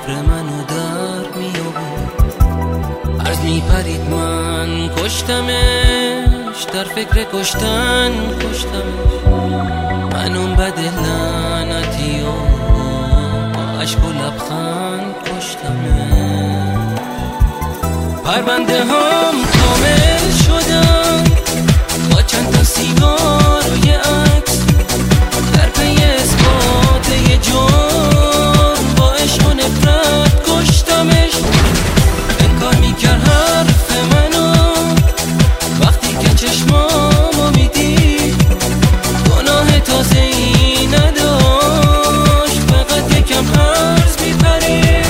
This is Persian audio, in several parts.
فکر منو در می آورد. از می پرید من کشتمش، در فکر کشتن کشتمش. من اون بد لعنتی و با عشق و لبخند کشتمش. پرونده هم کامل شدم با چند تا سیگار و یه عکس، در پی اثبات یه جرم با عشق و نفرت کشتمش. انکار میکرد حرف منو وقتی که چشمامو میدید، گناه تازه ای نداشت، فقط یکم عرض میپرید.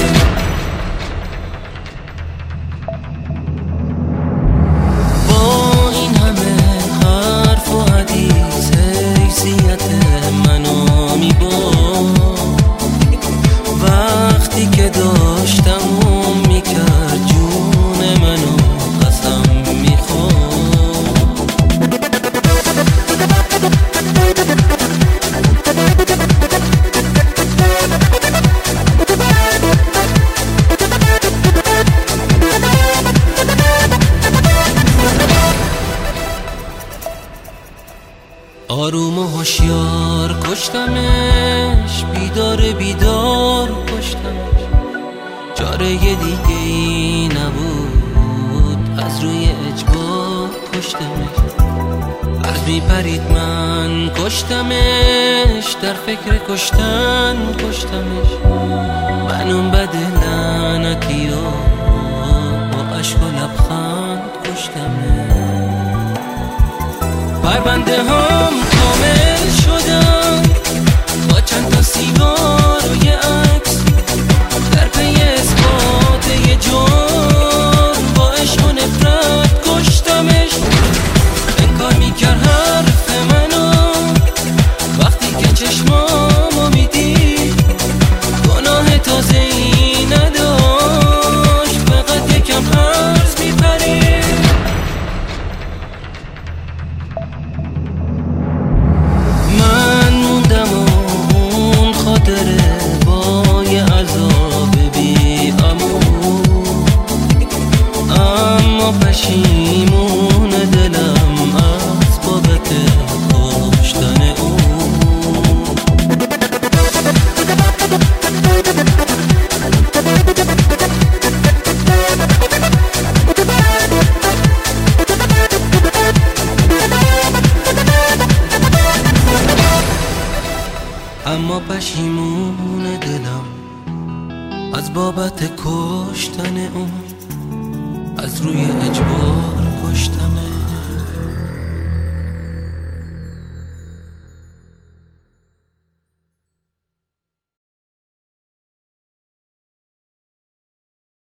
با این همه حرف و حدیث حیثیت منو میبرد، وقتی که داشتم اون میکرد جون منو قسم میخورد. آروم و هوشیار کشتمش، بیدار بیدار کشتمش. چاره دیگه ای نبود، از روی اجبار کشتمش. از میپرید من کشتمش، در فکر کشتن کشتمش. من اون بد لعنتی و با عشق و لبخند کشتمش. پرونده هم کامل شدم با چند تا سیگار و یه عکس، در پی اثبات یه جرم با عشق و نفرت کشتمش. انکار میکرد حرف منو وقتی که چشمامو میدید، گناه تازه ای نداشت، فقط یکم عرض میپرید. من موندم و اون خاطره با یه عذاب بی امون، اما پشیمون دلم از بابت کشتن اون. اما پشیمون دلم از بابت کشتن اون، از روی اجبار کشتمش.